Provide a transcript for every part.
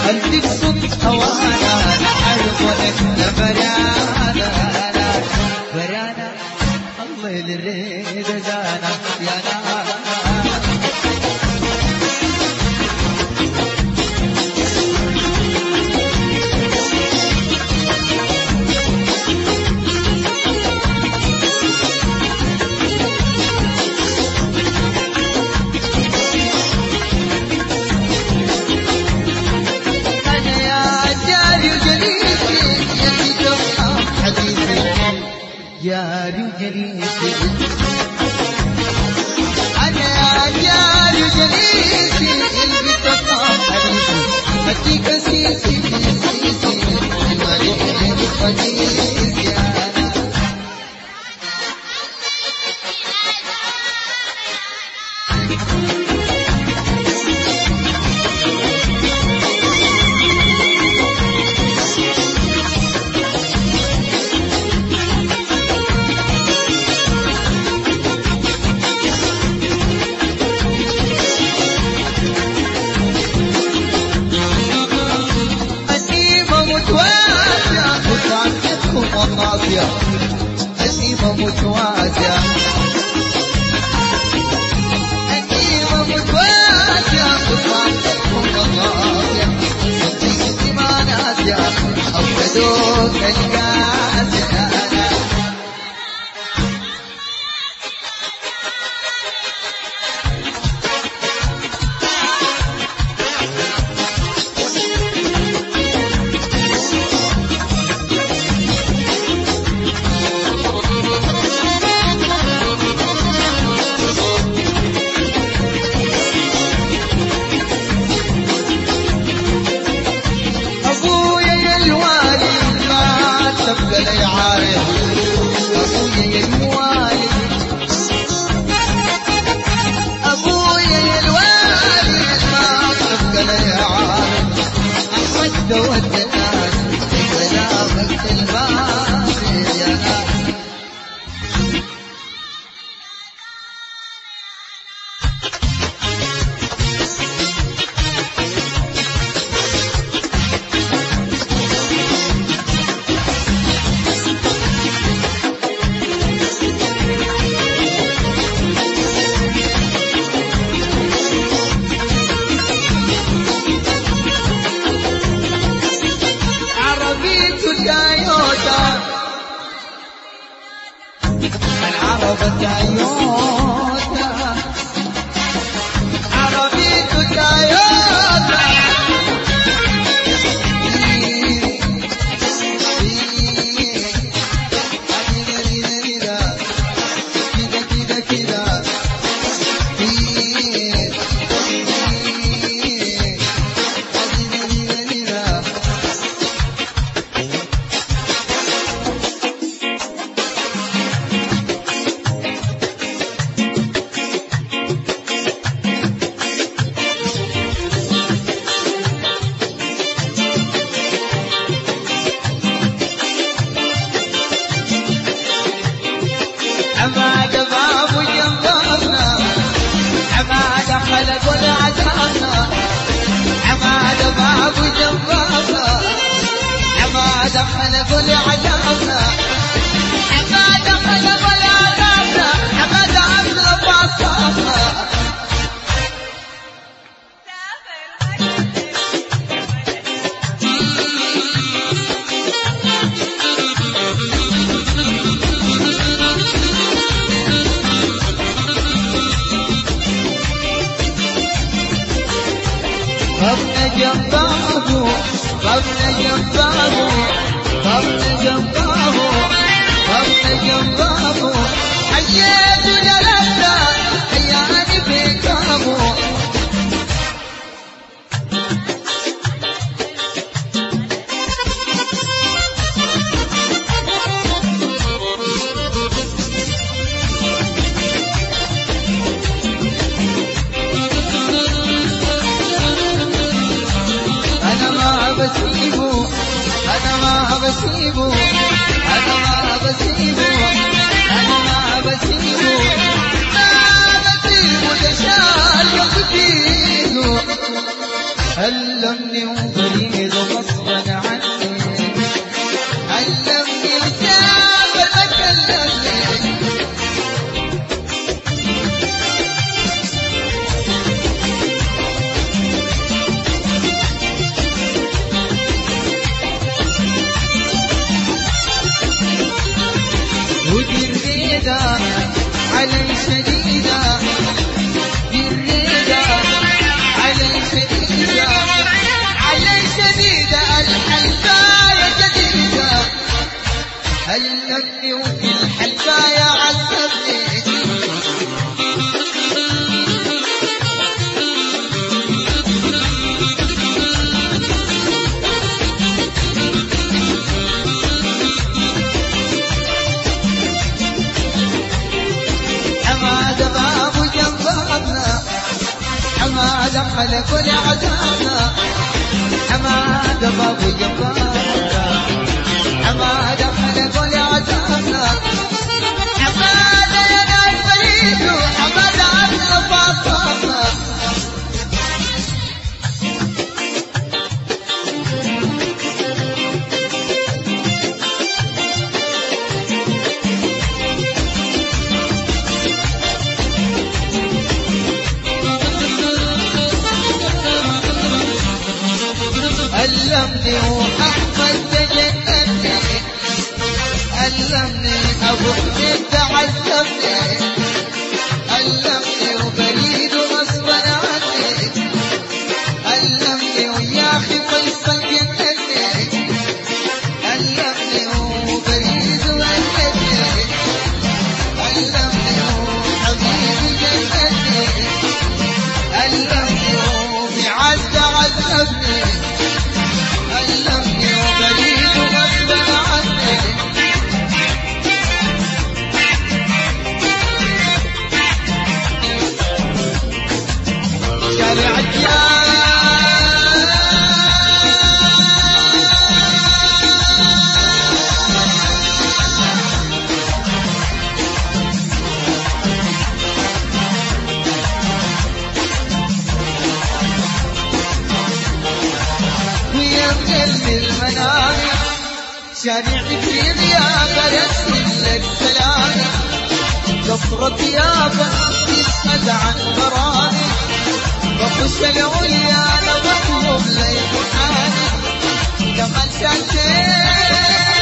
قلبي بصوت هوانا حيوانك بريانا بريانا الله يريد زانا يا نانا جاري وجليسي أنا جاري وجليسي اللي تفهم حديثي مديك سيسي سيسي المريض القديسي أنا أسيبة متوازية أسيبة متوازية خطواتكم مطاطية صديقتي ما ناسية أولدوك القاسية خلق العذابنا عباد خلق العذابنا عباد عبد وصفنا ربنا جنبه ربنا جنبه ربنا جنبه ربنا جنبه حييت جلسنا حياني بكابه بسيبه أنا ما بسيبه أنا ما بسيبه أنا ما بسيبه ما بسيبه لشان يخفيه علمني وبريد غصبا عني، علمني وسافر ما كلمني. ودي الريدة علي شديدة، دي الريدة علي شديدة، علي شديدة الحلفاية جديدة. علمني وفي الحلفاية عذبني. حماد بابو جنبنا، حماد خلق لعذابنا، حماد بابو جنبنا، حماد خلق لعذابنا، حماد يا ناس فريد وحماد عبد فاطمة. علمني وأحمد تجنني، علمني أبو حميد تعذبني، علمني وبريد غصبا عني، علمني ويا أخي فيصل جنني، علمني وبريد ولدني، علمني وحبيبي جنني، علمني وبعز عذبني، علمني وبريد غصبا عني. شارع الجاه قلبي المنام، شارع في غيابه يرسل لك سلامي، قصر ثيابه يسأل عن غرامي، بخش العليا انا بطلب لي محامي، كمال شاشين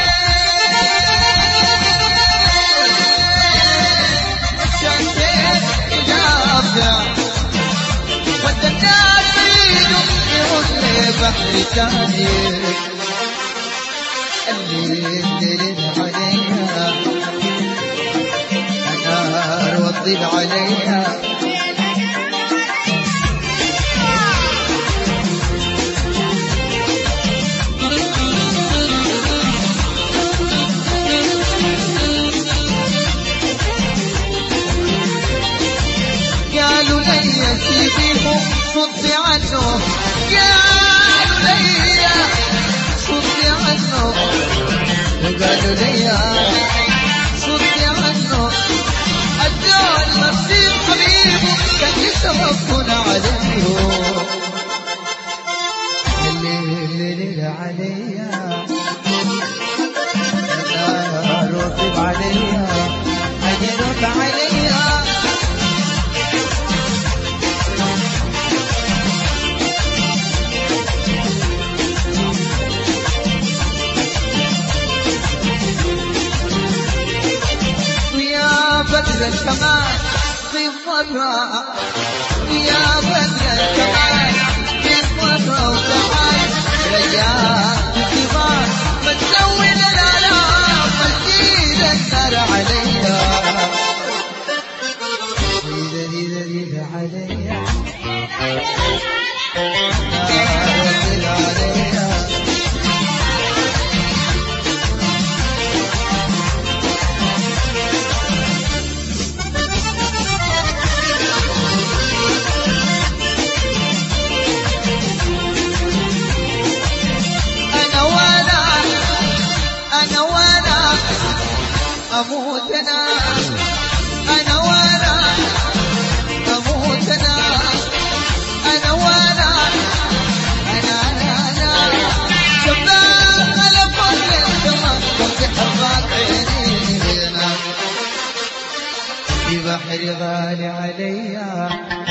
شاشين يدافع، ود الناس يريدوا بحر ثاني. الليل عليها النار والظل عليها، قالوا لي سيبيهم صدي عنه، قالوا لي صدي عنه، قالوا لي صدي عنه، الدول نصيب حبيبه كان يتوفون عليه. الليل عليها النار وطيب عليها، أجرب عليها. بدر الكمال في الضراء، يا بدر الكمال في الضراء، وتعال رياض الكبار بتسوي الآلام وتزيد النار عليها، زيد عليها النار عليها. أموت أنا وانا أموت أنا وانا غالي غالي عليا